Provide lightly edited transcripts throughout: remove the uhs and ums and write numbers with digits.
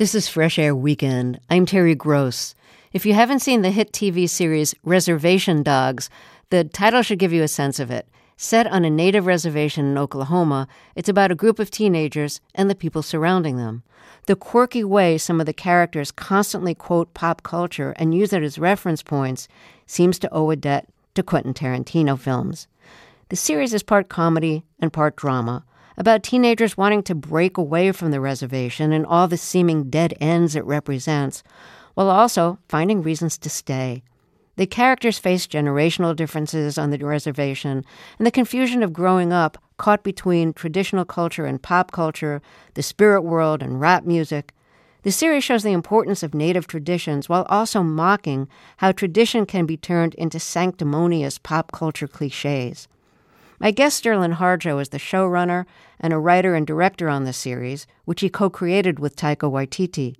This is Fresh Air Weekend. I'm Terry Gross. If you haven't seen the hit TV series Reservation Dogs, the title should give you a sense of it. Set on a native reservation in Oklahoma, it's about a group of teenagers and the people surrounding them. The quirky way some of the characters constantly quote pop culture and use it as reference points seems to owe a debt to Quentin Tarantino films. The series is part comedy and part drama, about teenagers wanting to break away from the reservation and all the seeming dead ends it represents, while also finding reasons to stay. The characters face generational differences on the reservation and the confusion of growing up caught between traditional culture and pop culture, the spirit world and rap music. The series shows the importance of native traditions while also mocking how tradition can be turned into sanctimonious pop culture cliches. My guest Sterling Harjo is the showrunner and a writer and director on the series, which he co-created with Taika Waititi.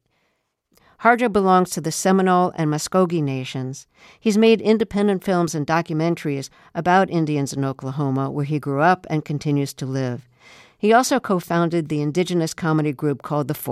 Harjo belongs to the Seminole and Muskogee nations. He's made independent films and documentaries about Indians in Oklahoma, where he grew up and continues to live. He also co-founded the indigenous comedy group called the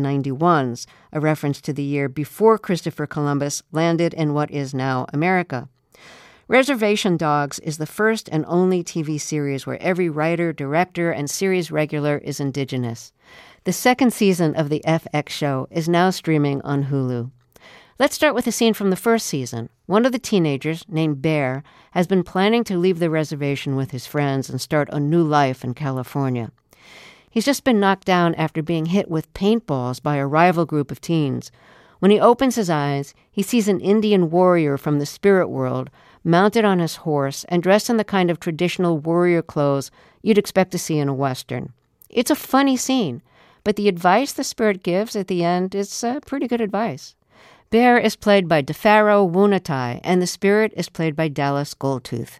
1491s, a reference to the year before Christopher Columbus landed in what is now America. Reservation Dogs is the first and only TV series where every writer, director, and series regular is indigenous. The second season of the FX show is now streaming on Hulu. Let's start with a scene from the first season. One of the teenagers, named Bear, has been planning to leave the reservation with his friends and start a new life in California. He's just been knocked down after being hit with paintballs by a rival group of teens. When he opens his eyes, he sees an Indian warrior from the spirit world mounted on his horse and dressed in the kind of traditional warrior clothes you'd expect to see in a Western. It's a funny scene, but the advice the spirit gives at the end is pretty good advice. Bear is played by DeFaro Wunatai, and the spirit is played by Dallas Goldtooth.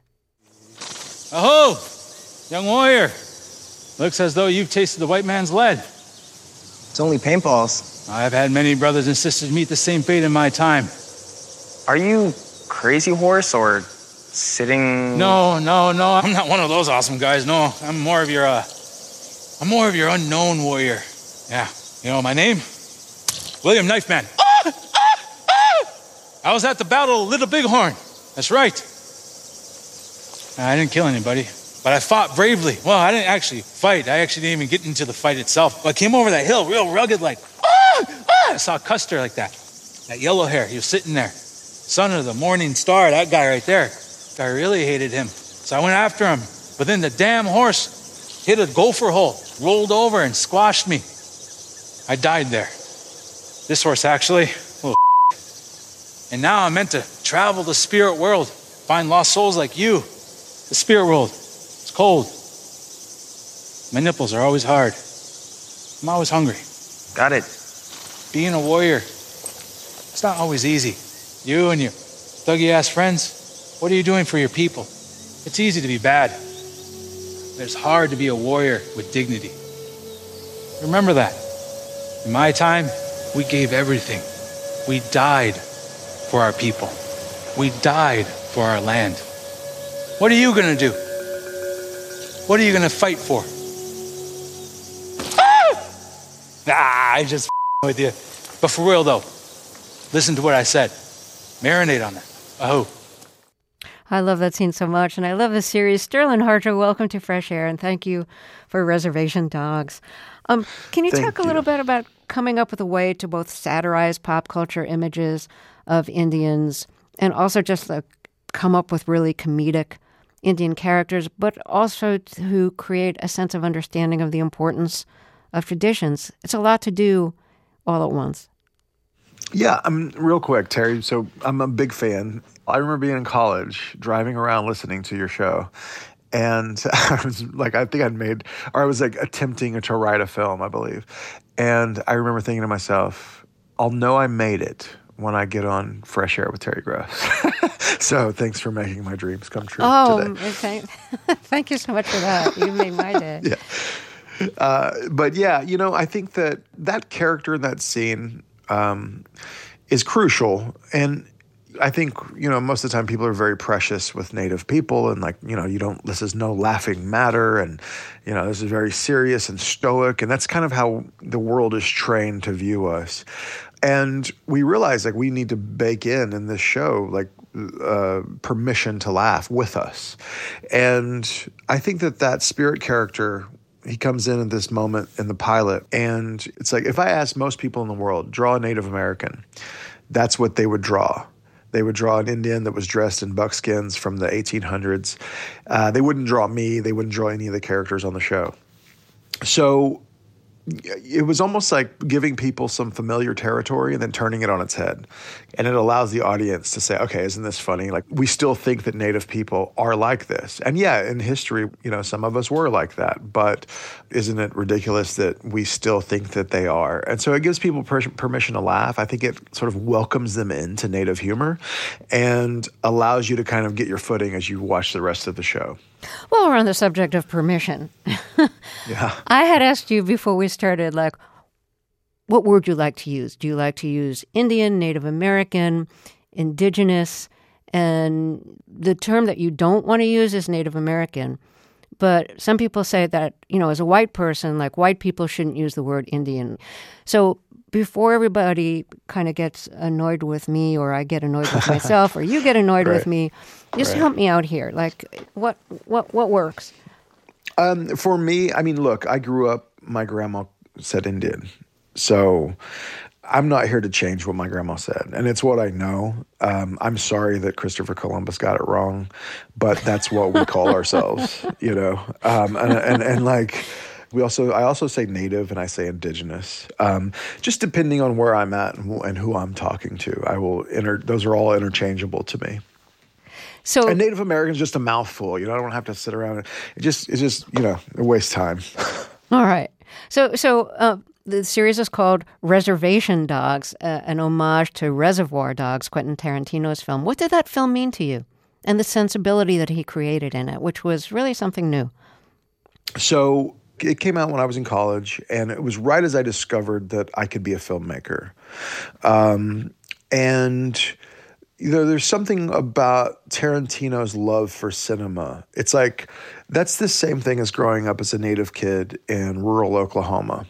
Aho! Young warrior. Looks as though you've tasted the white man's lead. It's only paintballs. I've had many brothers and sisters meet the same fate in my time. Are you Crazy Horse or sitting... No. I'm not one of those awesome guys. No, I'm more of your unknown warrior. Yeah. You know my name? William Knifeman. I was at the Battle of Little Bighorn. That's right. I didn't kill anybody, but I fought bravely. Well, I didn't actually fight. I actually didn't even get into the fight itself. But I came over that hill real rugged like, I saw Custer like that. That yellow hair, he was sitting there. Son of the morning star, that guy right there. I really hated him. So I went after him. But then the damn horse hit a gopher hole, rolled over and squashed me. I died there. This horse actually, little And now I'm meant to travel the spirit world, find lost souls like you. The spirit world, it's cold. My nipples are always hard. I'm always hungry. Got it. Being a warrior, it's not always easy. You and your thuggy-ass friends, what are you doing for your people? It's easy to be bad. It's hard to be a warrior with dignity. Remember that. In my time, we gave everything. We died for our people. We died for our land. What are you gonna do? What are you gonna fight for? I just with you. But for real though, listen to what I said. Marinate on that. Oh. I love that scene so much, and I love the series. Sterling Harjo, welcome to Fresh Air, and thank you for Reservation Dogs. Can you talk a little bit about coming up with a way to both satirize pop culture images of Indians and also just come up with really comedic Indian characters, but also to create a sense of understanding of the importance of traditions? It's a lot to do all at once. Yeah, real quick, Terry. So I'm a big fan. I remember being in college, driving around listening to your show. And I was like, I was attempting to write a film, I believe. And I remember thinking to myself, I'll know I made it when I get on Fresh Air with Terry Gross. So thanks for making my dreams come true today. Okay. Thank you so much for that. You made my day. Yeah. But yeah, I think that character in that scene is crucial. And, I think, most of the time people are very precious with Native people and this is no laughing matter and, this is very serious and stoic. And that's kind of how the world is trained to view us. And we realize we need to bake in this show, permission to laugh with us. And I think that spirit character, he comes in at this moment in the pilot, and it's if I asked most people in the world, draw a Native American, that's what they would draw. They would draw an Indian that was dressed in buckskins from the 1800s. They wouldn't draw me. They wouldn't draw any of the characters on the show. So it was almost like giving people some familiar territory and then turning it on its head. And it allows the audience to say, okay, isn't this funny? We still think that Native people are like this. And yeah, in history, some of us were like that. But isn't it ridiculous that we still think that they are? And so it gives people permission to laugh. I think it sort of welcomes them into Native humor and allows you to kind of get your footing as you watch the rest of the show. Well, we're on the subject of permission. Yeah. I had asked you before we started, what word do you like to use? Do you like to use Indian, Native American, Indigenous? And the term that you don't want to use is Native American. But some people say that, as a white person, white people shouldn't use the word Indian. So before everybody kind of gets annoyed with me, or I get annoyed with myself, or you get annoyed with me, just help me out here. What works? For me, look, I grew up, my grandma said Indian. So I'm not here to change what my grandma said. And it's what I know. I'm sorry that Christopher Columbus got it wrong, but that's what we call ourselves, I also say Native and I say Indigenous, just depending on where I'm at and who I'm talking to. Those are all interchangeable to me. So, and Native American is just a mouthful. I don't have to sit around. It's just it wastes time. All right. So the series is called Reservation Dogs, an homage to Reservoir Dogs, Quentin Tarantino's film. What did that film mean to you, and the sensibility that he created in it, which was really something new? So it came out when I was in college, and it was right as I discovered that I could be a filmmaker. And there's something about Tarantino's love for cinema. It's that's the same thing as growing up as a Native kid in rural Oklahoma.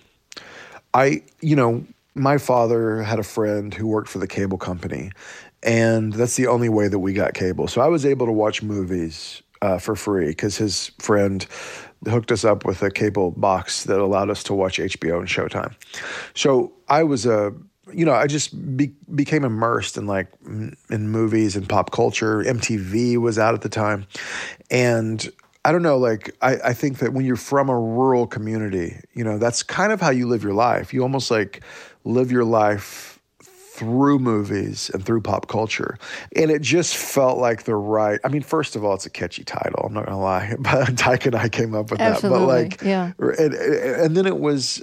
My father had a friend who worked for the cable company, and that's the only way that we got cable. So I was able to watch movies for free because his friend hooked us up with a cable box that allowed us to watch HBO and Showtime. So I was I just became immersed in movies and pop culture. MTV was out at the time. And I don't know, I think that when you're from a rural community, that's kind of how you live your life. You almost live your life through movies and through pop culture. And it just felt like first of all, it's a catchy title. I'm not going to lie. But Tyke and I came up with Absolutely. that. But yeah. And then it was,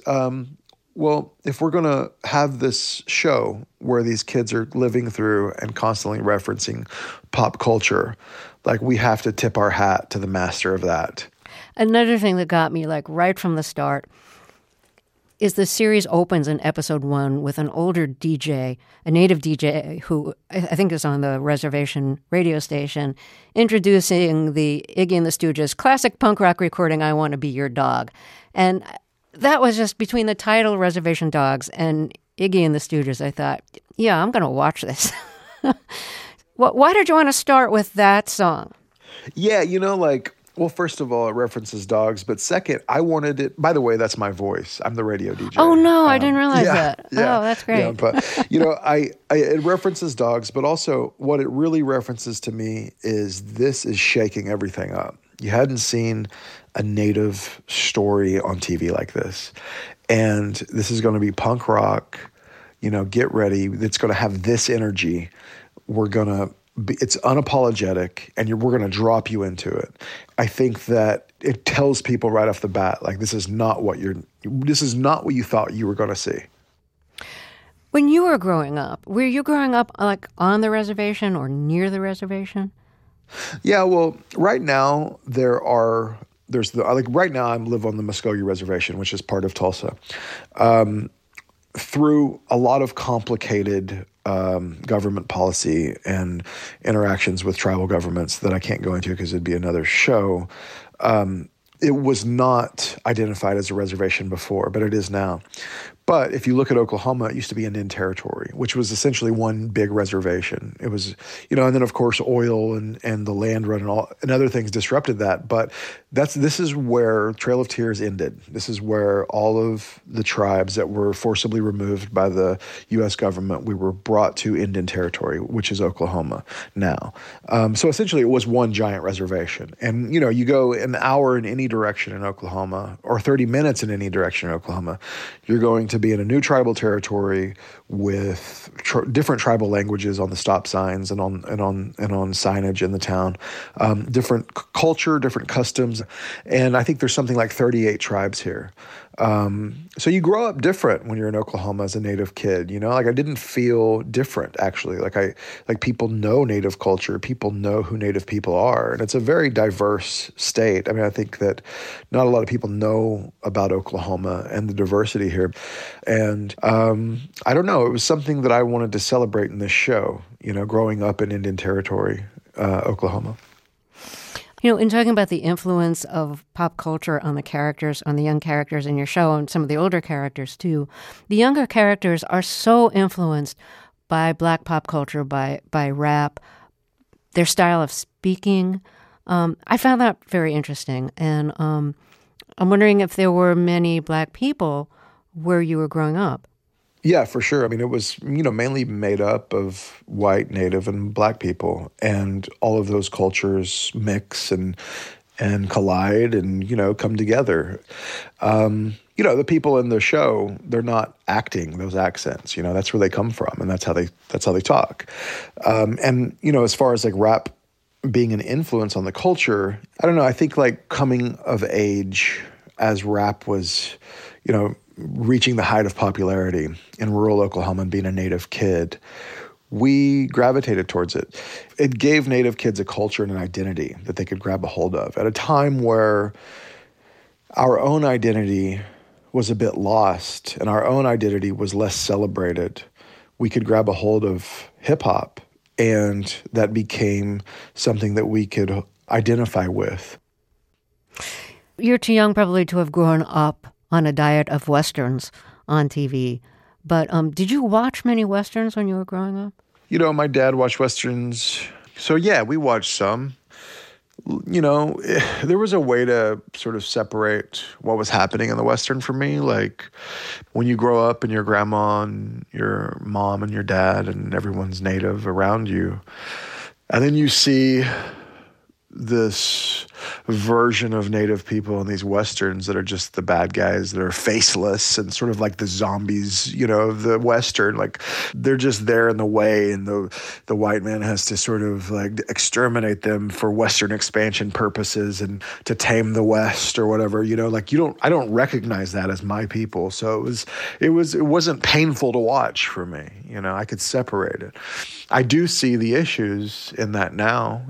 if we're going to have this show where these kids are living through and constantly referencing pop culture, we have to tip our hat to the master of that. Another thing that got me, right from the start, is the series opens in episode 1 with an older DJ, a native DJ who I think is on the reservation radio station, introducing the Iggy and the Stooges classic punk rock recording, I Want to Be Your Dog. And that was just between the title Reservation Dogs and Iggy and the Stooges. I thought, yeah, I'm going to watch this. Why did you want to start with that song? Yeah, well, first of all, it references dogs, but second, I wanted it. By the way, that's my voice. I'm the radio DJ. Oh no, I didn't realize that. Yeah, oh, that's great. Yeah, but it references dogs, but also what it really references to me is this is shaking everything up. You hadn't seen a Native story on TV like this, and this is going to be punk rock. Get ready. It's going to have this energy. It's unapologetic, and we're going to drop you into it. I think that it tells people right off the bat, this is not what you thought you were going to see. When you were growing up, were you growing up on the reservation or near the reservation? Yeah, well, right now right now I live on the Muskogee Reservation, which is part of Tulsa. through a lot of complicated government policy and interactions with tribal governments that I can't go into because it'd be another show, it was not identified as a reservation before, but it is now. But if you look at Oklahoma, it used to be Indian Territory, which was essentially one big reservation. It was, and then of course oil and the land run and other things disrupted that. But this is where Trail of Tears ended. This is where all of the tribes that were forcibly removed by the U.S. government, we were brought to Indian Territory, which is Oklahoma now. So essentially it was one giant reservation. And, you go an hour in any direction in Oklahoma or 30 minutes in any direction in Oklahoma, you're going to be in a new tribal territory with different tribal languages on the stop signs and on signage in the town, different culture, different customs, and I think there's something like 38 tribes here. So you grow up different when you're in Oklahoma as a Native kid. Like I didn't feel different actually. Like people know Native culture, people know who Native people are, and it's a very diverse state. I mean, I think that not a lot of people know about Oklahoma and the diversity here. And I don't know, it was something that I wanted to celebrate in this show, growing up in Indian Territory, Oklahoma. In talking about the influence of pop culture on the characters, on the young characters in your show, and some of the older characters too, the younger characters are so influenced by Black pop culture, by rap, their style of speaking. I found that very interesting. And I'm wondering if there were many Black people where you were growing up. Yeah, for sure. I mean, it was, mainly made up of white, Native, and Black people. And all of those cultures mix and collide and, come together. The people in the show, they're not acting those accents. That's where they come from, and that's how they talk. And, as far as like rap being an influence on the culture, I don't know. I think like coming of age as rap was, reaching the height of popularity in rural Oklahoma and being a Native kid, we gravitated towards it. It gave Native kids a culture and an identity that they could grab a hold of at a time where our own identity was a bit lost and our own identity was less celebrated. We could grab a hold of hip hop, and that became something that we could identify with. You're too young probably to have grown up on a diet of Westerns on TV. But did you watch many Westerns when you were growing up? My dad watched Westerns. So yeah, we watched some. There was a way to sort of separate what was happening in the Western for me. Like when you grow up and your grandma and your mom and your dad and everyone's Native around you, and then you see this version of Native people in these Westerns that are just the bad guys that are faceless and sort of like the zombies, of the Western. Like they're just there in the way, and the white man has to sort of like exterminate them for Western expansion purposes and to tame the West or whatever. I don't recognize that as my people. So it wasn't painful to watch for me. I could separate it. I do see the issues in that now.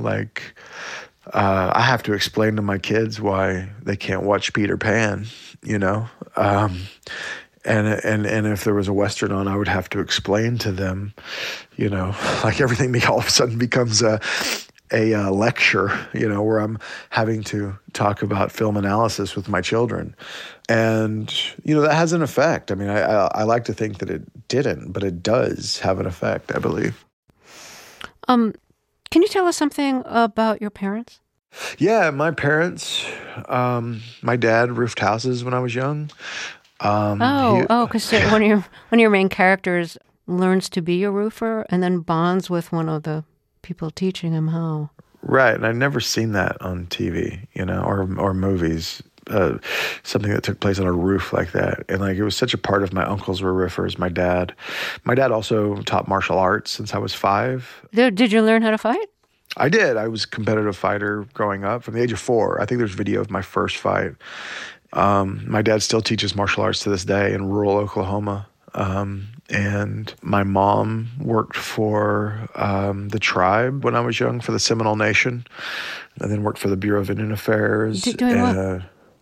I have to explain to my kids why they can't watch Peter Pan, and if there was a Western on, I would have to explain to them, like everything all of a sudden becomes a lecture, where I'm having to talk about film analysis with my children. And, that has an effect. I mean, I like to think that it didn't, but it does have an effect, I believe. Can you tell us something about your parents? Yeah, my parents, my dad roofed houses when I was young. Because one of your main characters learns to be a roofer and then bonds with one of the people teaching him how. Right, and I'd never seen that on TV, or movies. Something that took place on a roof like that. And it was such a part of my uncles were roofers, my dad. My dad also taught martial arts since I was 5. Did you learn how to fight? I did. I was a competitive fighter growing up from the age of 4. I think there's video of my first fight. My dad still teaches martial arts to this day in rural Oklahoma. And my mom worked for the tribe when I was young, for the Seminole Nation, and then worked for the Bureau of Indian Affairs. Doing what?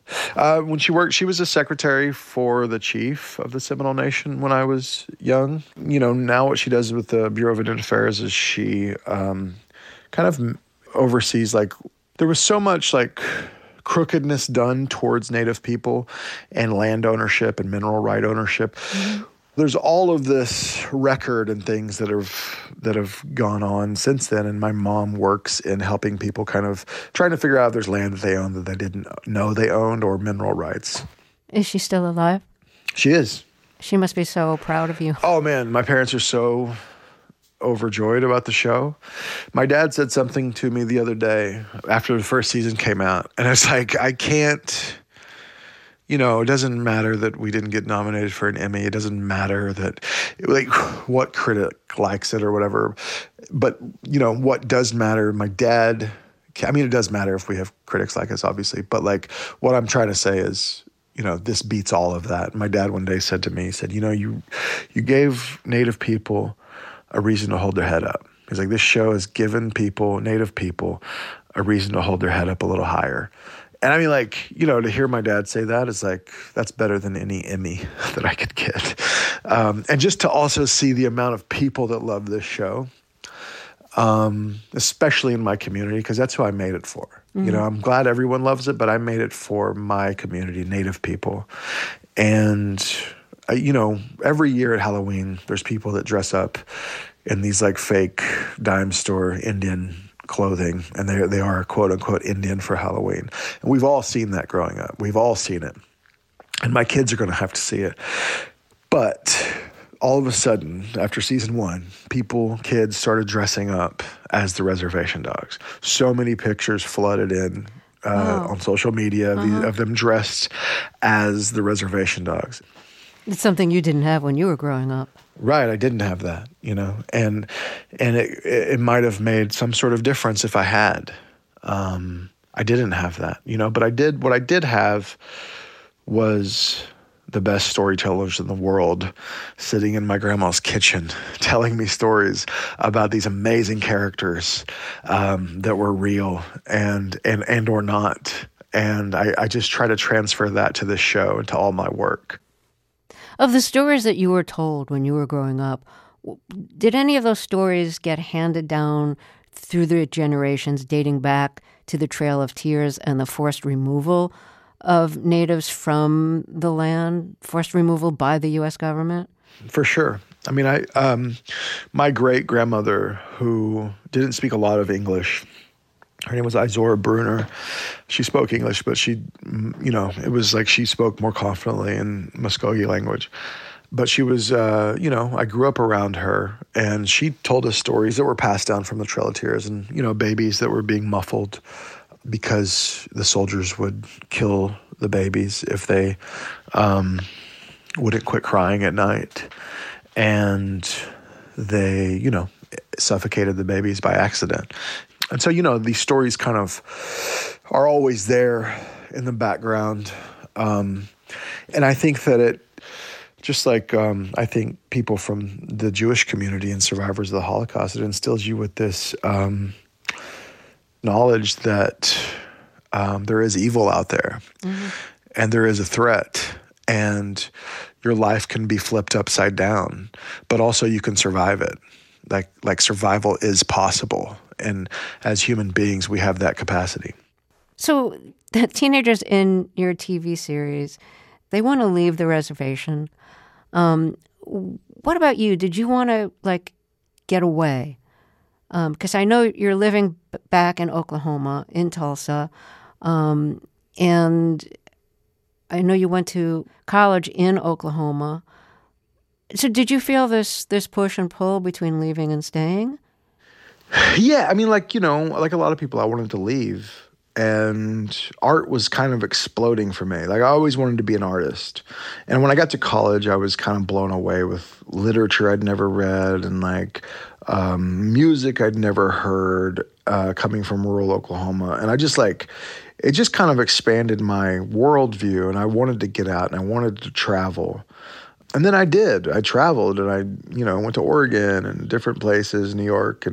When she was a secretary for the chief of the Seminole Nation when I was young. Now what she does with the Bureau of Indian Affairs is she kind of oversees, like, there was so much, like, crookedness done towards Native people and land ownership and mineral right ownership. Mm-hmm. There's all of this record and things that have gone on since then, and my mom works in helping people kind of trying to figure out if there's land that they own that they didn't know they owned or mineral rights. Is she still alive? She is. She must be so proud of you. Oh, man, my parents are so overjoyed about the show. My dad said something to me the other day after the first season came out, and it's like, I can't, it doesn't matter that we didn't get nominated for an Emmy. It doesn't matter that, like, what critic likes it or whatever. But, what does matter, my dad, it does matter if we have critics like us, obviously. But, like, what I'm trying to say is, this beats all of that. My dad one day said to me, he said, you gave Native people a reason to hold their head up. He's like, this show has given people, Native people, a reason to hold their head up a little higher. And I mean, like, to hear my dad say that is like, that's better than any Emmy that I could get. And just to also see the amount of people that love this show, especially in my community, because that's who I made it for. Mm-hmm. I'm glad everyone loves it, but I made it for my community, Native people. And every year at Halloween, there's people that dress up in these, like, fake dime store Indian clothing, and they are quote unquote Indian for Halloween. And we've all seen that growing up. We've all seen it. And my kids are going to have to see it. But all of a sudden, after season 1, kids started dressing up as the reservation dogs. So many pictures flooded in on social media of them dressed as the reservation dogs. It's something you didn't have when you were growing up. Right, I didn't have that, and it might have made some sort of difference if I had. I didn't have that, but I did. What I did have was the best storytellers in the world sitting in my grandma's kitchen telling me stories about these amazing characters that were real and or not. And I just try to transfer that to this show and to all my work. Of the stories that you were told when you were growing up, did any of those stories get handed down through the generations, dating back to the Trail of Tears and the forced removal of natives from the land, forced removal by the U.S. government? For sure. I mean, my great-grandmother, who didn't speak a lot of English, her name was Izora Bruner. She spoke English, but she, it was like she spoke more confidently in Muskogee language. But she was, I grew up around her, and she told us stories that were passed down from the Trail of Tears and, babies that were being muffled because the soldiers would kill the babies if they wouldn't quit crying at night. And they, suffocated the babies by accident. And so, these stories kind of are always there in the background. And I think that it, just like I think people from the Jewish community and survivors of the Holocaust, it instills you with this knowledge that there is evil out there, mm-hmm. and there is a threat, and your life can be flipped upside down, but also you can survive it. Like survival is possible. And as human beings, we have that capacity. So the teenagers in your TV series, they want to leave the reservation. What about you? Did you want to, get away? Because I know you're living back in Oklahoma, in Tulsa, and I know you went to college in Oklahoma. So did you feel this push and pull between leaving and staying? Yeah, I mean, like a lot of people, I wanted to leave, and art was kind of exploding for me. Like, I always wanted to be an artist. And when I got to college, I was kind of blown away with literature I'd never read and music I'd never heard coming from rural Oklahoma. And I just it just kind of expanded my worldview, and I wanted to get out and I wanted to travel. And then I did. I traveled, and I, went to Oregon and different places, New York.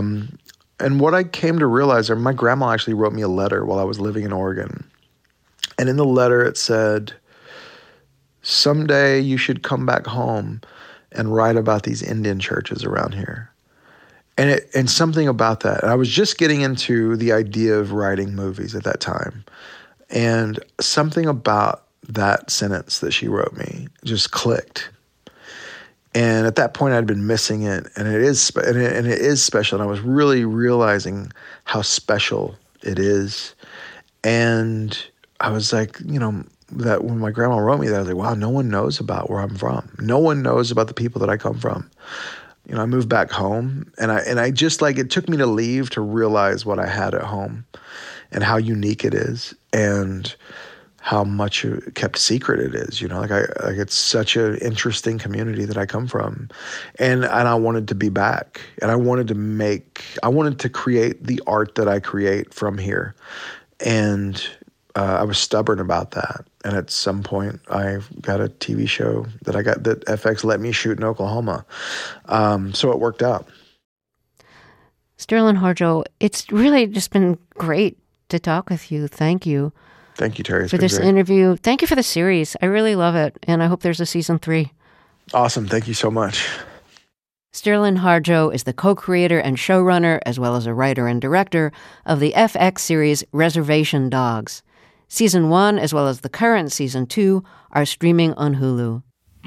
And what I came to realize, my grandma actually wrote me a letter while I was living in Oregon. And in the letter it said, someday you should come back home and write about these Indian churches around here. And something about that. I was just getting into the idea of writing movies at that time. And something about that sentence that she wrote me just clicked. And at that point, I'd been missing it, and it is special. And I was really realizing how special it is. And I was like, that when my grandma wrote me that, I was like, wow, no one knows about where I'm from. No one knows about the people that I come from. I moved back home, and I just it took me to leave to realize what I had at home and how unique it is and how much kept secret it is. It's such an interesting community that I come from, and I wanted to be back, and I wanted to create the art that I create from here, and I was stubborn about that. And at some point, I got a TV show that FX let me shoot in Oklahoma. So it worked out. Sterling Harjo, it's really just been great to talk with you. Thank you. Thank you, Terry. For this interview. Thank you for the series. I really love it. And I hope there's a season 3. Awesome. Thank you so much. Sterling Harjo is the co-creator and showrunner, as well as a writer and director, of the FX series Reservation Dogs. Season 1, as well as the current Season 2, are streaming on Hulu.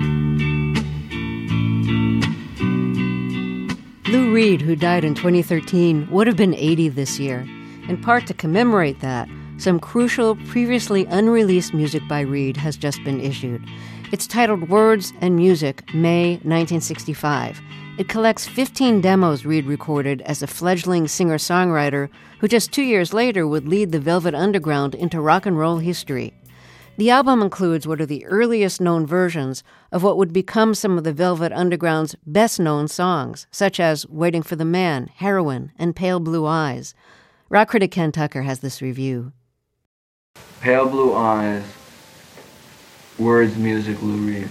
Lou Reed, who died in 2013, would have been 80 this year. In part to commemorate that, some crucial, previously unreleased music by Reed has just been issued. It's titled Words and Music, May 1965. It collects 15 demos Reed recorded as a fledgling singer-songwriter who just 2 years later would lead the Velvet Underground into rock and roll history. The album includes what are the earliest known versions of what would become some of the Velvet Underground's best-known songs, such as Waiting for the Man, Heroin, and Pale Blue Eyes. Rock critic Ken Tucker has this review. Pale Blue Eyes, Words, Music, Lou Reed.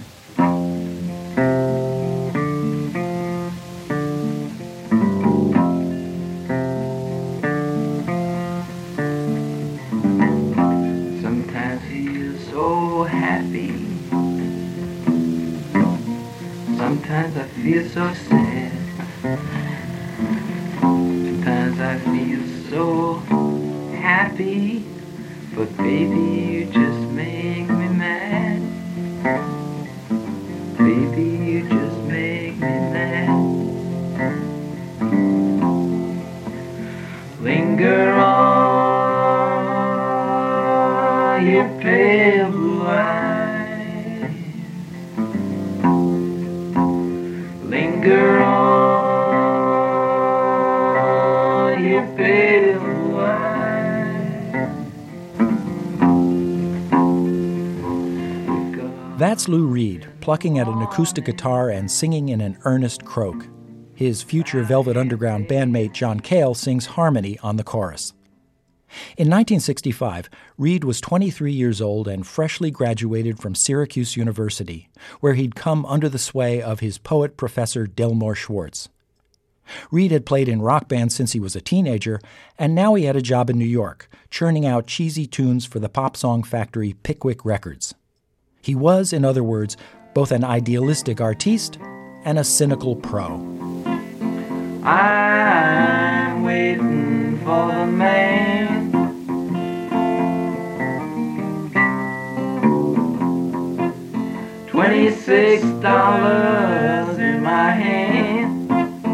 Sometimes feel so happy. Sometimes I feel so sad. Sometimes I feel so happy. But baby, you just make me mad. Baby, you just make me mad. Linger on, your pale blue eyes. Linger on, your pale blue eyes. That's Lou Reed, plucking at an acoustic guitar and singing in an earnest croak. His future Velvet Underground bandmate John Cale sings harmony on the chorus. In 1965, Reed was 23 years old and freshly graduated from Syracuse University, where he'd come under the sway of his poet professor Delmore Schwartz. Reed had played in rock bands since he was a teenager, and now he had a job in New York, churning out cheesy tunes for the pop song factory Pickwick Records. He was, in other words, both an idealistic artiste and a cynical pro. I'm waiting for the man. $26 in my hand.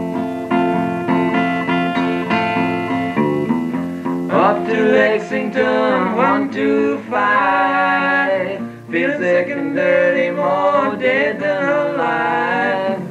Up to Lexington, 125. Feel sick and dirty, more dead than alive.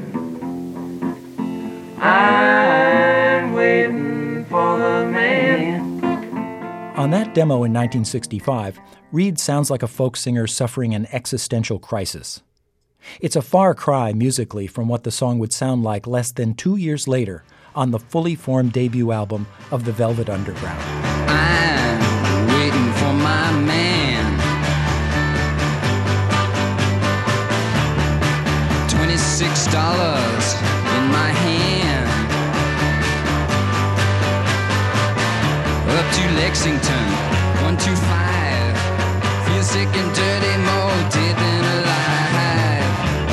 I'm waiting for the man. On that demo in 1965, Reed sounds like a folk singer suffering an existential crisis. It's a far cry musically from what the song would sound like less than 2 years later on the fully formed debut album of the Velvet Underground. I'm waiting for my man. $26 in my hand. Up to Lexington, 125. sick and dirty, more dead than alive.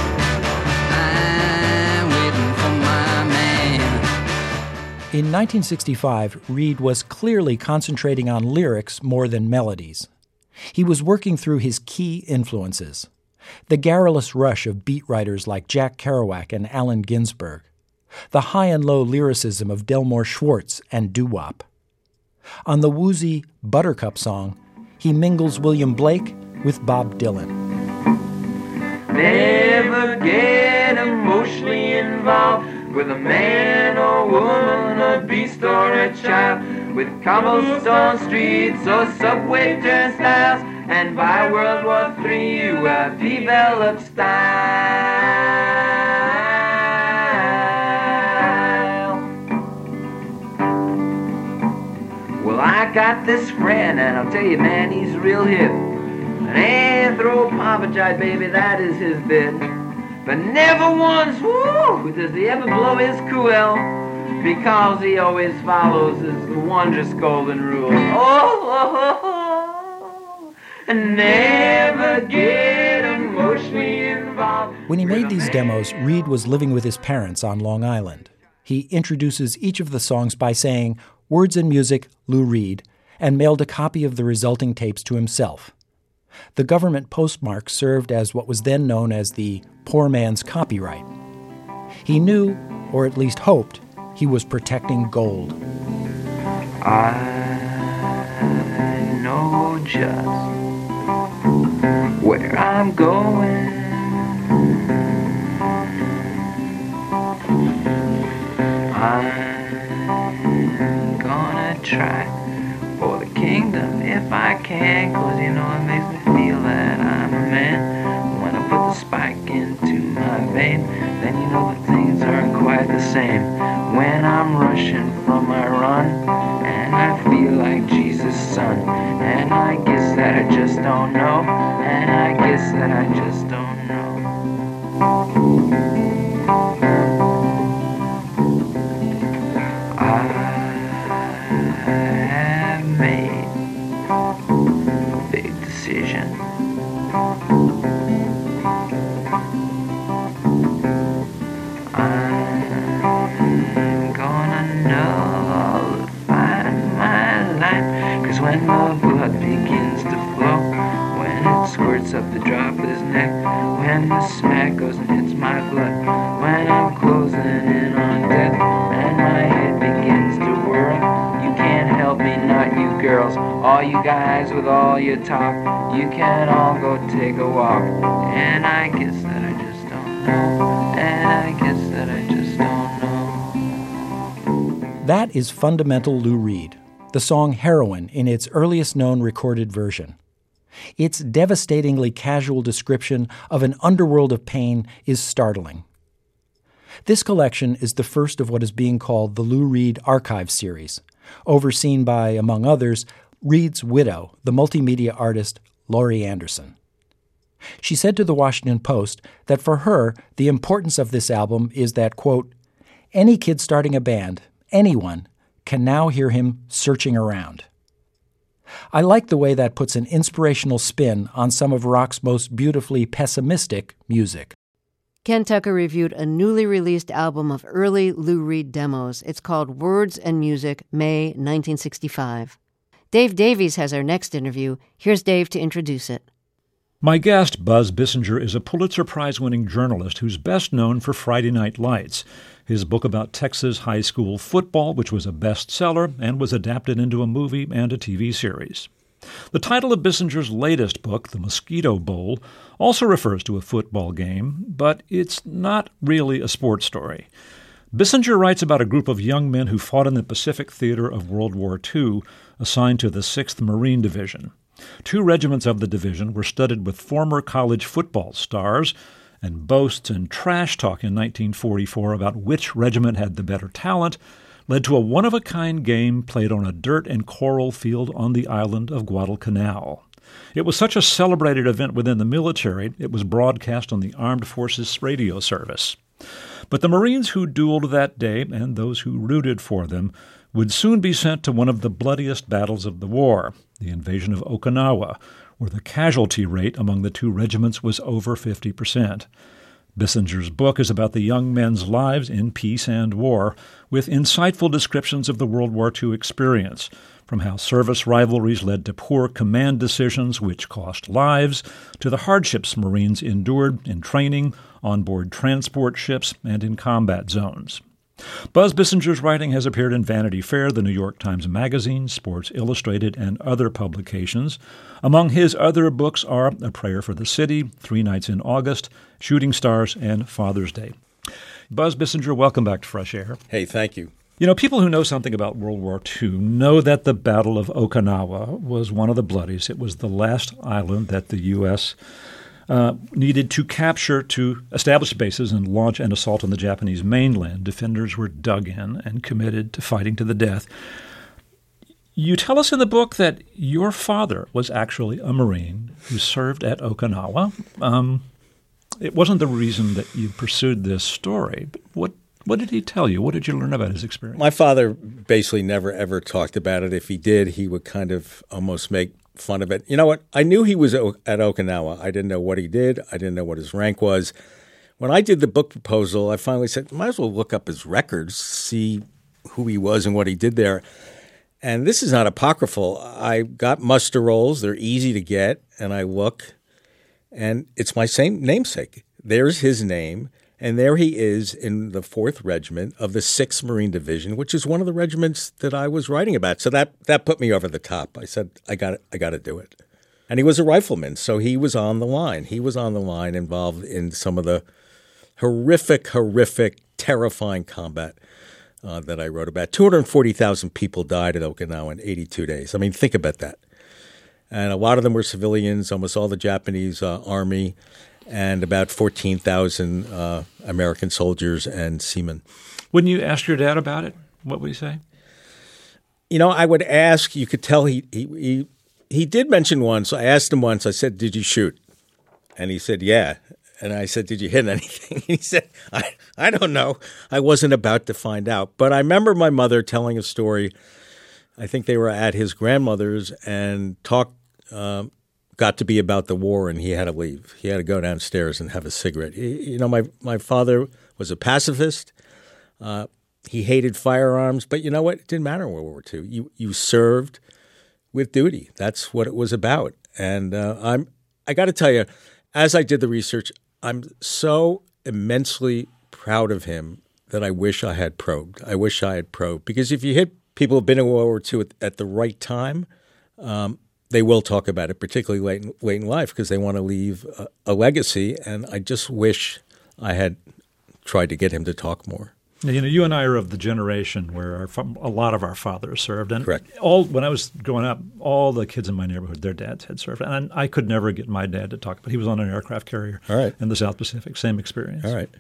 I'm waiting for my man. In 1965, Reed was clearly concentrating on lyrics more than melodies. He was working through his key influences, the garrulous rush of beat writers like Jack Kerouac and Allen Ginsberg, the high and low lyricism of Delmore Schwartz and doo-wop. On the woozy Buttercup song, he mingles William Blake with Bob Dylan. Never get emotionally involved with a man or woman, a beast or a child, with cobblestone streets or subway turnstiles, and by World War III you have developed style. Well, I got this friend, and I'll tell you, man, he's real hip. An anthropologist, baby, that is his bit. But never once, woo, does he ever blow his quill, because he always follows his wondrous golden rule. And never get emotionally involved. When he made these demos, Reed was living with his parents on Long Island. He introduces each of the songs by saying, "Words and music, Lou Reed," and mailed a copy of the resulting tapes to himself. The government postmark served as what was then known as the poor man's copyright. He knew, or at least hoped, he was protecting gold. I know just where I'm going. I'm gonna try for the kingdom if I can, 'cause you know it makes me feel that I'm a man. When I put the spike into my vein, then you know that things aren't quite the same. When I'm rushing from my run, and I feel like Jesus' son, and I guess that I just don't know, and I guess that I just don't know. I have made a big decision. I'm gonna nullify my life, 'cause when the blood begins to flow, when it squirts up the drop of his neck, when the smack goes and hits my blood, when I'm closing in on death and my head begins to whirl, you can't help me, not you girls, all you guys with all your talk, you can all go take a walk, and I guess that I just don't know, and I guess that I just don't know. That is fundamental Lou Reed, the song Heroin in its earliest known recorded version. Its devastatingly casual description of an underworld of pain is startling. This collection is the first of what is being called the Lou Reed Archive Series, overseen by, among others, Reed's widow, the multimedia artist Laurie Anderson. She said to the Washington Post that for her, the importance of this album is that, quote, any kid starting a band, anyone, can now hear him searching around. I like the way that puts an inspirational spin on some of rock's most beautifully pessimistic music. Ken Tucker reviewed a newly released album of early Lou Reed demos. It's called Words and Music, May 1965. Dave Davies has our next interview. Here's Dave to introduce it. My guest, Buzz Bissinger, is a Pulitzer Prize-winning journalist who's best known for Friday Night Lights, his book about Texas high school football, which was a bestseller and was adapted into a movie and a TV series. The title of Bissinger's latest book, The Mosquito Bowl, also refers to a football game, but it's not really a sports story. Bissinger writes about a group of young men who fought in the Pacific Theater of World War II, assigned to the 6th Marine Division. 2 regiments of the division were studded with former college football stars, and boasts and trash talk in 1944 about which regiment had the better talent led to a one-of-a-kind game played on a dirt and coral field on the island of Guadalcanal. It was such a celebrated event within the military, it was broadcast on the Armed Forces radio service. But the Marines who dueled that day, and those who rooted for them, would soon be sent to one of the bloodiest battles of the war, the invasion of Okinawa, where the casualty rate among the two regiments was over 50%. Bissinger's book is about the young men's lives in peace and war, with insightful descriptions of the World War II experience, from how service rivalries led to poor command decisions which cost lives, to the hardships Marines endured in training, on board transport ships, and in combat zones. Buzz Bissinger's writing has appeared in Vanity Fair, the New York Times Magazine, Sports Illustrated, and other publications. Among his other books are A Prayer for the City, 3 Nights in August, Shooting Stars, and Father's Day. Buzz Bissinger, welcome back to Fresh Air. Hey, thank you. You know, people who know something about World War II know that the Battle of Okinawa was one of the bloodiest. It was the last island that the U.S. Needed to capture to establish bases and launch an assault on the Japanese mainland. Defenders were dug in and committed to fighting to the death. You tell us in the book that your father was actually a Marine who served at Okinawa. It wasn't the reason that you pursued this story, but what did he tell you? What did you learn about his experience? My father basically never, ever talked about it. If he did, he would kind of almost make fun of it. You know what? I knew he was at Okinawa. I didn't know what he did. I didn't know what his rank was. When I did the book proposal, I finally said, might as well look up his records, see who he was and what he did there. And this is not apocryphal. I got muster rolls. They're easy to get. And I look, and it's my same namesake. There's his name. And there he is in the 4th Regiment of the 6th Marine Division, which is one of the regiments that I was writing about. So that put me over the top. I said, I got to do it. And he was a rifleman, so he was on the line. He was on the line, involved in some of the horrific, terrifying combat that I wrote about. 240,000 people died at Okinawa in 82 days. I mean, think about that. And a lot of them were civilians, almost all the Japanese Army, and about 14,000 American soldiers and seamen. When you asked your dad about it, what would he say? You know, I would ask. You could tell he did mention once. I asked him once. I said, "Did you shoot?" And he said, "Yeah." And I said, "Did you hit anything?" He said, "I don't know. I wasn't about to find out." But I remember my mother telling a story. I think they were at his grandmother's and got to be about the war, and he had to leave. He had to go downstairs and have a cigarette. You know, my father was a pacifist. He hated firearms, but you know what? It didn't matter in World War II. You served with duty. That's what it was about. And I got to tell you, as I did the research, I'm so immensely proud of him that I wish I had probed. Because if you hit people who've been in World War II at the right time, they will talk about it, particularly late in life, because they want to leave a legacy. And I just wish I had tried to get him to talk more. You know, you and I are of the generation where a lot of our fathers served. And correct. When I was growing up, all the kids in my neighborhood, their dads had served. And I could never get my dad to talk, but he was on an aircraft carrier in the South Pacific. Same experience. All right.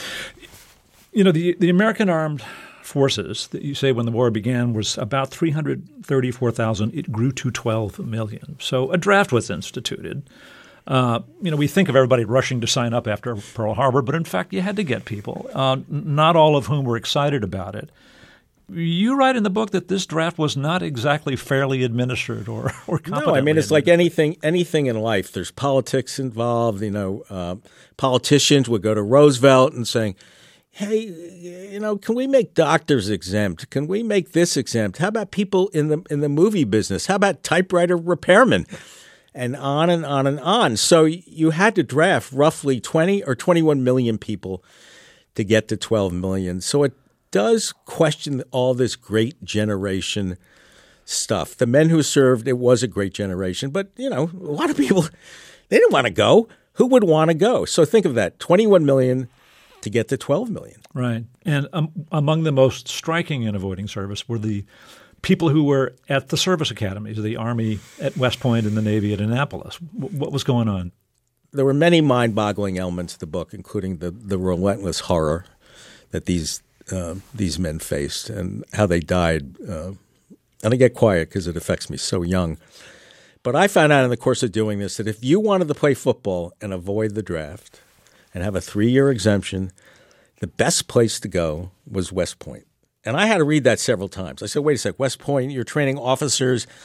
You know, the American Armed Forces that you say when the war began was about 334,000. It grew to 12 million. So a draft was instituted. You know, we think of everybody rushing to sign up after Pearl Harbor, but in fact, you had to get people, not all of whom were excited about it. You write in the book that this draft was not exactly fairly administered or competently. No, I mean, it's like anything in life. There's politics involved. You know, politicians would go to Roosevelt and saying, hey, you know, can we make doctors exempt? Can we make this exempt? How about people in the movie business? How about typewriter repairmen? And on and on and on. So you had to draft roughly 20 or 21 million people to get to 12 million. So it does question all this great generation stuff. The men who served, it was a great generation. But, you know, a lot of people, they didn't want to go. Who would want to go? So think of that, 21 million to get to 12 million. Right. And among the most striking in avoiding service were the people who were at the service academies, the Army at West Point and the Navy at Annapolis. What was going on? There were many mind-boggling elements to the book, including the relentless horror that these men faced and how they died. And I get quiet because it affects me so young. But I found out in the course of doing this that if you wanted to play football and avoid the draft and have a 3-year exemption, the best place to go was West Point. And I had to read that several times. I said, wait a sec, West Point, you're training officers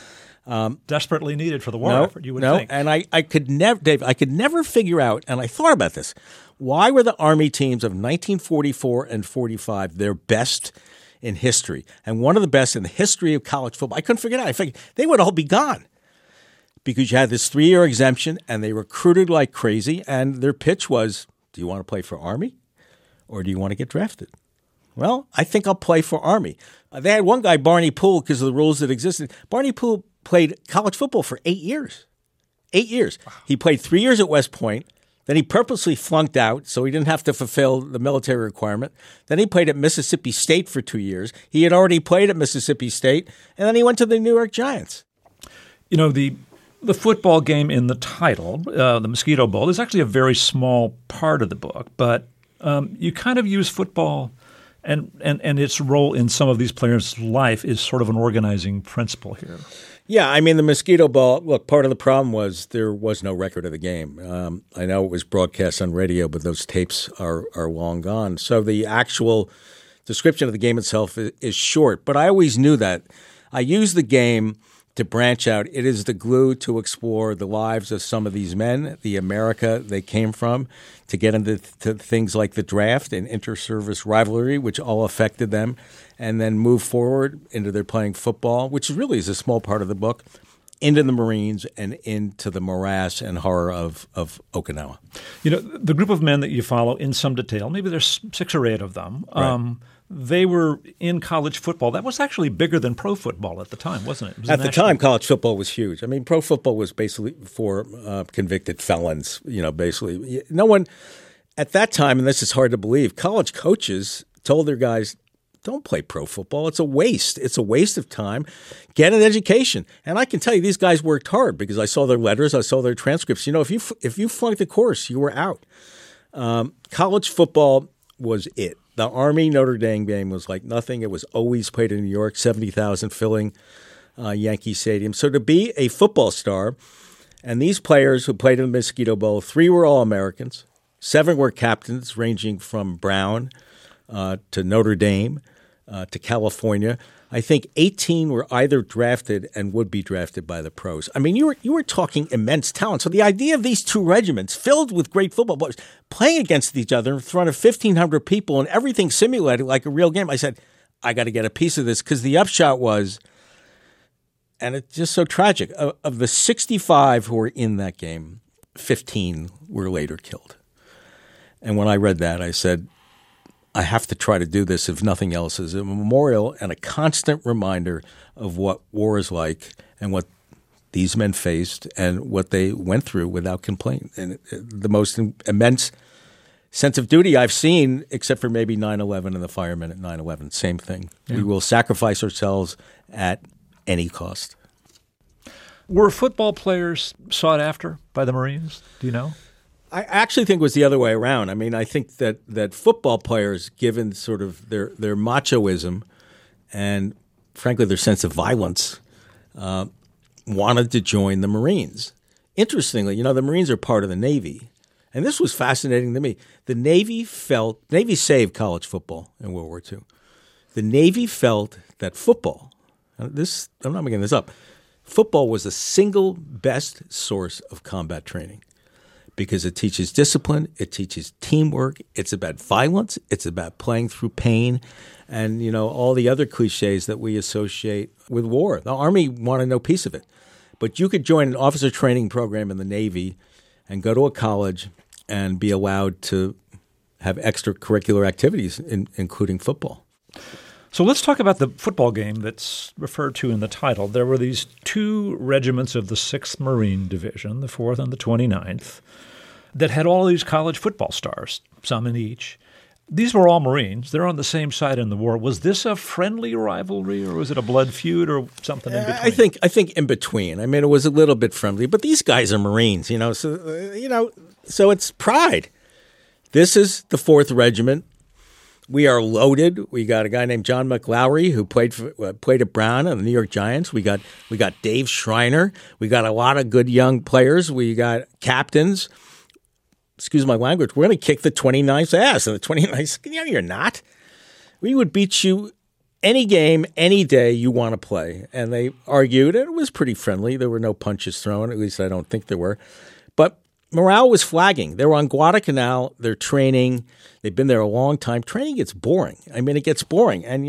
Desperately needed for the war effort, you would think. And I could never, Dave, I could never figure out, and I thought about this, why were the Army teams of 1944 and 45 their best in history? And one of the best in the history of college football. I couldn't figure it out. I figured they would all be gone because you had this 3-year exemption and they recruited like crazy. And their pitch was, do you want to play for Army or do you want to get drafted? Well, I think I'll play for Army. They had one guy, Barney Poole, because of the rules that existed. Barney Poole played college football for 8 years. 8 years. Wow. He played 3 years at West Point. Then he purposely flunked out so he didn't have to fulfill the military requirement. Then he played at Mississippi State for 2 years. He had already played at Mississippi State. And then he went to the New York Giants. You know, the football game in the title, the Mosquito Bowl, is actually a very small part of the book. But you kind of use football and its role in some of these players' life is sort of an organizing principle here. Yeah, I mean, the Mosquito Bowl, look, part of the problem was there was no record of the game. I know it was broadcast on radio, but those tapes are long gone. So the actual description of the game itself is short. But I always knew that. I used the game to branch out. It is the glue to explore the lives of some of these men, the America they came from, to get into things like the draft and inter-service rivalry, which all affected them, and then move forward into their playing football, which really is a small part of the book, into the Marines and into the morass and horror of Okinawa. You know, the group of men that you follow in some detail, maybe there's 6 or 8 of them, right. They were in college football. That was actually bigger than pro football at the time, wasn't it? At the time, college football was huge. I mean, pro football was basically for convicted felons, basically. No one at that time, and this is hard to believe, college coaches told their guys, don't play pro football. It's a waste. It's a waste of time. Get an education. And I can tell you these guys worked hard because I saw their letters. I saw their transcripts. If you flunked the course, you were out. College football was it. The Army-Notre Dame game was like nothing. It was always played in New York, 70,000 filling Yankee Stadium. So to be a football star, and these players who played in the Mosquito Bowl, 3 were All-Americans, 7 were captains ranging from Brown to Notre Dame to California. I think 18 were either drafted and would be drafted by the pros. I mean, you were talking immense talent. So the idea of these 2 regiments filled with great football players playing against each other in front of 1,500 people and everything simulated like a real game, I said, I got to get a piece of this because the upshot was, and it's just so tragic, of the 65 who were in that game, 15 were later killed. And when I read that, I said, I have to try to do this, if nothing else, as a memorial and a constant reminder of what war is like and what these men faced and what they went through without complaint. And the most immense sense of duty I've seen, except for maybe 9/11 and the firemen at 9/11, same thing. Yeah. We will sacrifice ourselves at any cost. Were football players sought after by the Marines? Do you know? I actually think it was the other way around. I mean, I think that football players, given sort of their machoism and, frankly, their sense of violence, wanted to join the Marines. Interestingly, the Marines are part of the Navy. And this was fascinating to me. The Navy saved college football in World War II. The Navy felt that football, I'm not making this up, football was the single best source of combat training. Because it teaches discipline, it teaches teamwork, it's about violence, it's about playing through pain, and all the other cliches that we associate with war. The Army wanted no piece of it. But you could join an officer training program in the Navy and go to a college and be allowed to have extracurricular activities, including football. So let's talk about the football game that's referred to in the title. There were these 2 regiments of the 6th Marine Division, the 4th and the 29th, that had all these college football stars, some in each. These were all Marines. They're on the same side in the war. Was this a friendly rivalry, or was it a blood feud, or something in between? I think in between. I mean, it was a little bit friendly, but these guys are Marines, so it's pride. This is the 4th Regiment. We are loaded. We got a guy named John McLaury who played at Brown and the New York Giants. We got Dave Schreiner. We got a lot of good young players. We got captains. Excuse my language. We're going to kick the 29th's ass. And the 29th's, you're not. We would beat you any game, any day you want to play. And they argued, and it was pretty friendly. There were no punches thrown, at least I don't think there were. But morale was flagging. They were on Guadalcanal. They're training. They've been there a long time. Training gets boring. I mean, it gets boring. And,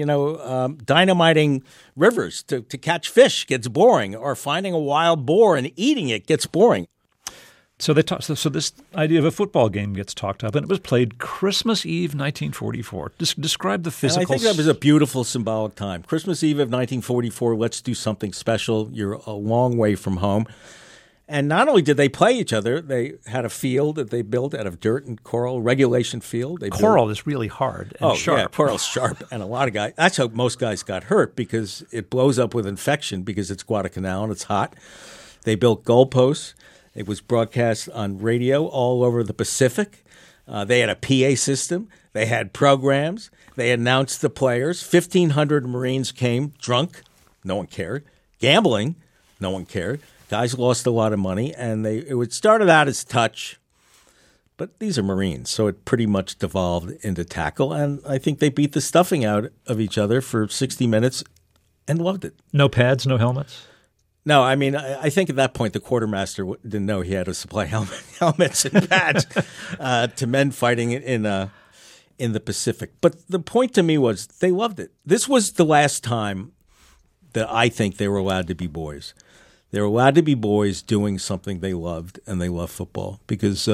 dynamiting rivers to catch fish gets boring, or finding a wild boar and eating it gets boring. So this idea of a football game gets talked up, and it was played Christmas Eve, 1944. Describe the physical. And I think that was a beautiful symbolic time. Christmas Eve of 1944. Let's do something special. You're a long way from home, and not only did they play each other, they had a field that they built out of dirt and coral, regulation field. Coral is really hard and sharp. Yeah, coral's sharp, and a lot of guys. That's how most guys got hurt, because it blows up with infection because it's Guadalcanal and it's hot. They built goalposts. It was broadcast on radio all over the Pacific. They had a PA system. They had programs. They announced the players. 1,500 Marines came drunk. No one cared. Gambling. No one cared. Guys lost a lot of money, and it started out as touch. But these are Marines, so it pretty much devolved into tackle. And I think they beat the stuffing out of each other for 60 minutes and loved it. No pads, no helmets? No, I mean, I think at that point the quartermaster didn't know he had to supply helmets and pads to men fighting in the Pacific. But the point to me was they loved it. This was the last time that I think they were allowed to be boys. They were allowed to be boys doing something they loved, and they loved football. Because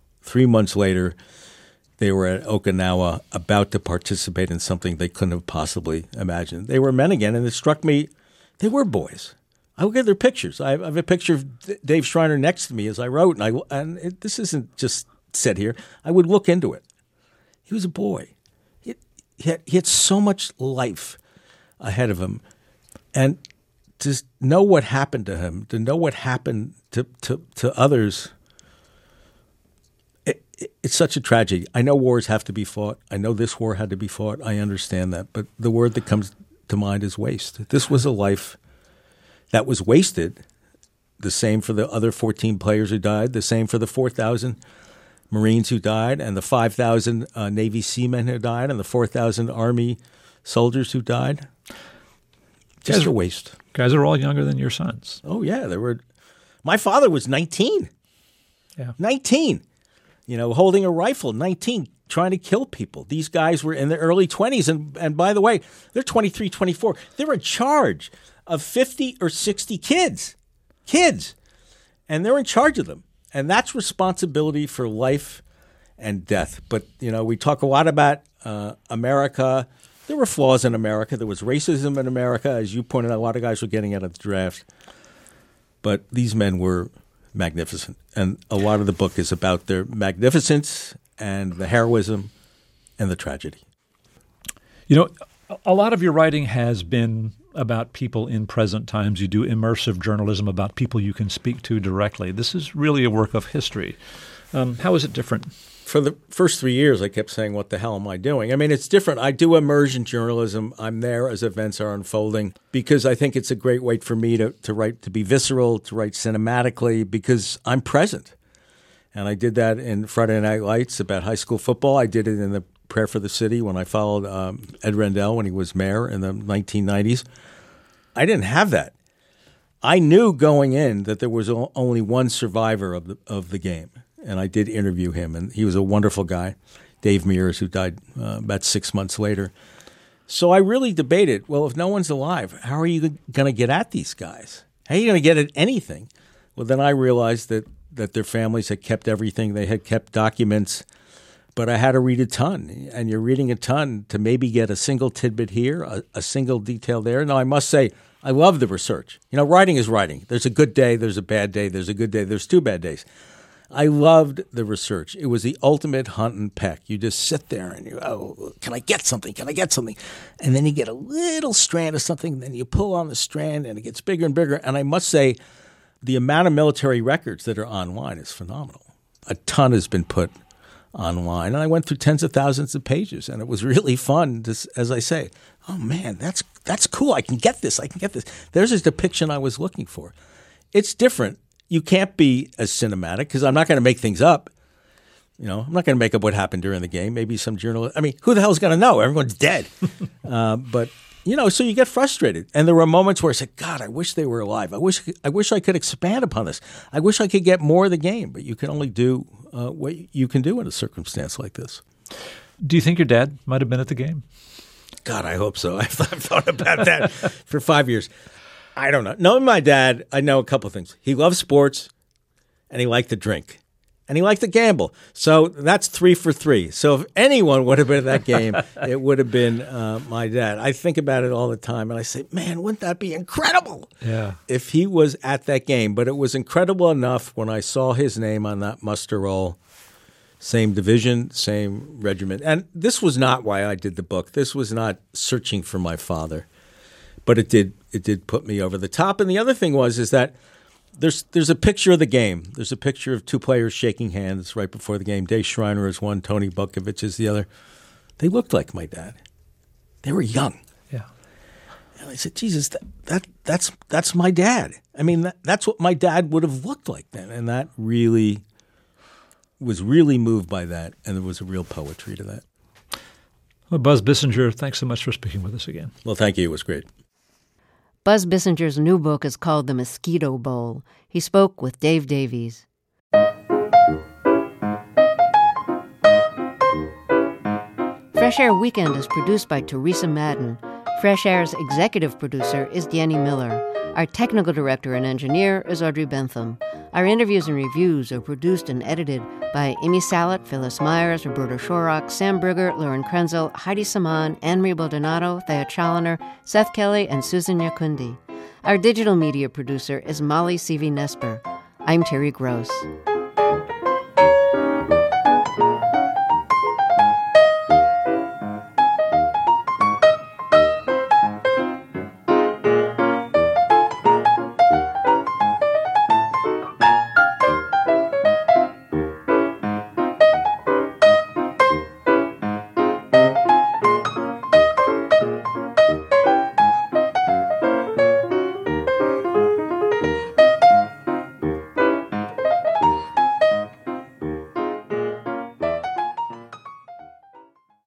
3 months later, they were at Okinawa about to participate in something they couldn't have possibly imagined. They were men again, and it struck me they were boys. I look at their pictures. I have a picture of Dave Schreiner next to me as I wrote, this isn't just said here. I would look into it. He was a boy. He had so much life ahead of him, and to know what happened to him, to know what happened to others, it's such a tragedy. I know wars have to be fought. I know this war had to be fought. I understand that, but the word that comes to mind is waste. This was a life that was wasted. The same for the other 14 players who died, the same for the 4,000 Marines who died, and the 5,000 Navy seamen who died, and the 4,000 Army soldiers who died. Just a waste. Guys are all younger than your sons. Oh, yeah. My father was 19. Yeah. 19. Holding a rifle, 19, trying to kill people. These guys were in their early 20s, and by the way, they're 23, 24. They're in charge of 50 or 60 kids, and they're in charge of them. And that's responsibility for life and death. But, we talk a lot about America. There were flaws in America. There was racism in America. As you pointed out, a lot of guys were getting out of the draft. But these men were magnificent. And a lot of the book is about their magnificence and the heroism and the tragedy. A lot of your writing has been about people in present times. You do immersive journalism about people you can speak to directly. This is really a work of history. How is it different? For the first 3 years, I kept saying, what the hell am I doing? I mean, it's different. I do immersion journalism. I'm there as events are unfolding because I think it's a great way for me to write, to be visceral, to write cinematically, because I'm present. And I did that in Friday Night Lights about high school football. I did it in the Prayer for the City when I followed Ed Rendell when he was mayor in the 1990s. I didn't have that. I knew going in that there was only one survivor of the game, and I did interview him, and he was a wonderful guy, Dave Mears, who died about 6 months later. So I really debated, well, if no one's alive, how are you going to get at these guys? How are you going to get at anything? Well, then I realized that their families had kept everything. They had kept documents. But I had to read a ton, and you're reading a ton to maybe get a single tidbit here, a single detail there. Now, I must say, I love the research. Writing is writing. There's a good day, there's a bad day, there's a good day, there's 2 bad days. I loved the research. It was the ultimate hunt and peck. You just sit there and can I get something? Can I get something? And then you get a little strand of something, then you pull on the strand, and it gets bigger and bigger. And I must say, the amount of military records that are online is phenomenal. A ton has been put online, and I went through tens of thousands of pages, and it was really fun to, as I say, oh man, that's cool. I can get this. There's a depiction I was looking for. It's different. You can't be as cinematic because I'm not going to make things up. I'm not going to make up what happened during the game. Maybe some journalist. I mean, who the hell's going to know? Everyone's dead. But so you get frustrated. And there were moments where I said, God, I wish they were alive. I wish I could expand upon this. I wish I could get more of the game. But you can only do what you can do in a circumstance like this. Do you think your dad might have been at the game? God, I hope so. I've thought about that for 5 years. I don't know. Knowing my dad, I know a couple of things. He loved sports, and he liked to drink, and he liked to gamble. So that's 3 for 3. So if anyone would have been at that game, it would have been my dad. I think about it all the time, and I say, man, wouldn't that be incredible if he was at that game? But it was incredible enough when I saw his name on that muster roll. Same division, same regiment. And this was not why I did the book. This was not searching for my father. But it did put me over the top. And the other thing is that there's a picture of the game. There's a picture of two players shaking hands right before the game. Dave Schreiner is one, Tony Bukovich is the other. They looked like my dad. They were young. Yeah. And I said, Jesus, that's my dad. I mean, that's what my dad would have looked like then. And that was really moved by that, and there was a real poetry to that. Well, Buzz Bissinger, thanks so much for speaking with us again. Well, thank you. It was great. Buzz Bissinger's new book is called The Mosquito Bowl. He spoke with Dave Davies. Fresh Air Weekend is produced by Teresa Madden. Fresh Air's executive producer is Danny Miller. Our technical director and engineer is Audrey Bentham. Our interviews and reviews are produced and edited by Amy Salet, Phyllis Myers, Roberta Shorrock, Sam Brugger, Lauren Krenzel, Heidi Saman, Anne-Marie Baldonado, Thea Challoner, Seth Kelly, and Susan Yakundi. Our digital media producer is Molly C.V. Nesper. I'm Terry Gross.